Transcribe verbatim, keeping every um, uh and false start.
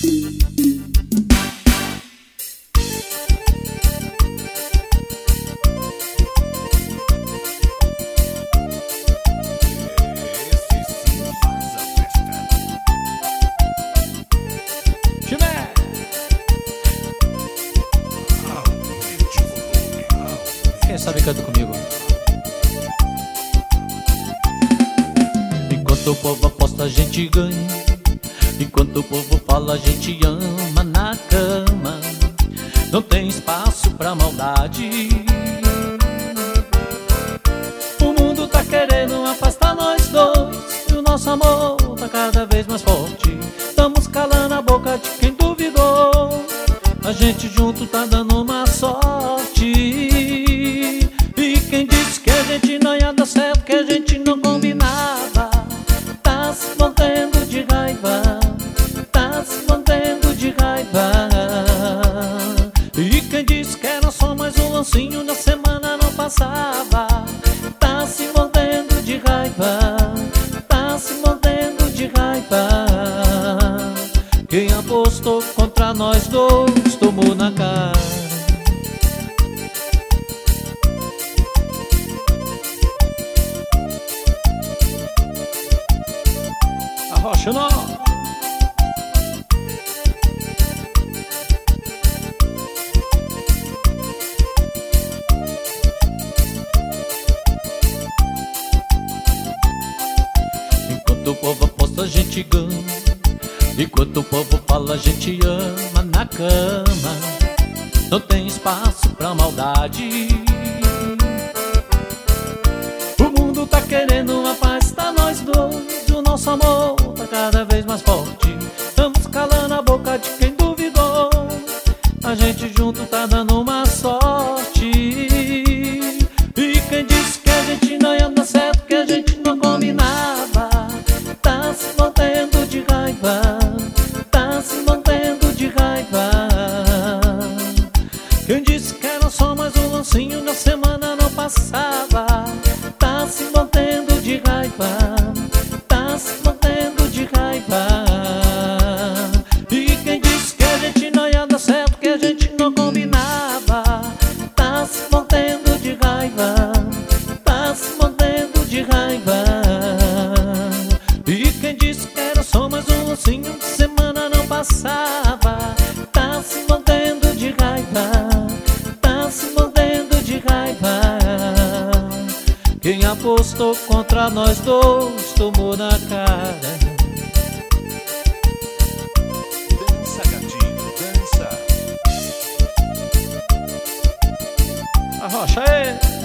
Quem sabe canta comigo. Enquanto o povo aposta a gente ganha, enquanto o povo fala a gente ama. Na cama não tem espaço pra maldade. O mundo tá querendo afastar nós dois, e o nosso amor tá cada vez mais forte. Estamos calando a boca de quem duvidou. A gente junto tá dando uma sorte. E quem disse que a gente não ia dar certo, que a gente não combinava, tá se mantendo de raiva, tá se mantendo de raiva. E quem disse que era só mais um lancinho, na semana não passava, tá se mantendo de raiva, tá se mantendo de raiva. Quem apostou contra nós dois tomou na cara. Arrocha não. Enquanto o povo aposta a gente ganha, enquanto o povo fala a gente ama. Na cama não tem espaço pra maldade. O mundo tá querendo afastar nós dois, o nosso amor tá cada vez mais forte. Estamos calando a boca de quem duvidou. A gente junto tá dando uma sorte. E quem disse que a gente não ia dar certo, que a gente não combinava, tá se mantendo de raiva, tá se mantendo de raiva. Quem disse que era só mais um lancinho, na semana não passava, tá se mantendo de raiva, tá se mantendo de raiva. E quem disse que a gente não ia dar certo, que a gente não combinava, tá se mantendo de raiva, tá se mantendo de raiva. E quem disse que era só mais um lancinho, de semana não passava, tá se mantendo de raiva, tá se mantendo de raiva. Quem apostou contra nós dois tomou na cara. Dança, gatinho, dança. Arrocha aí.